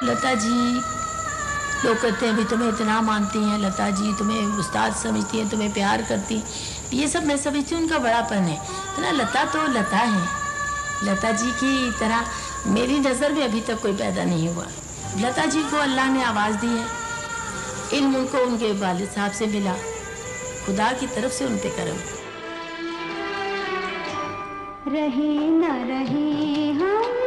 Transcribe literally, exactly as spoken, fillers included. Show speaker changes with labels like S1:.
S1: लता जी, लोग कहते हैं भी तुम्हें इतना मानती हैं, लता जी तुम्हें उस्ताद समझती हैं, तुम्हें प्यार करती हैं, ये सब मैं समझती हूँ उनका बड़ापन है ना। लता तो लता है, लता जी की तरह मेरी नज़र में अभी तक कोई पैदा नहीं हुआ। लता जी को अल्लाह ने आवाज़ दी है, इल्म उनको उनके वालिद साहब से मिला, खुदा की तरफ से उन पे करम।
S2: रहे न रहे हम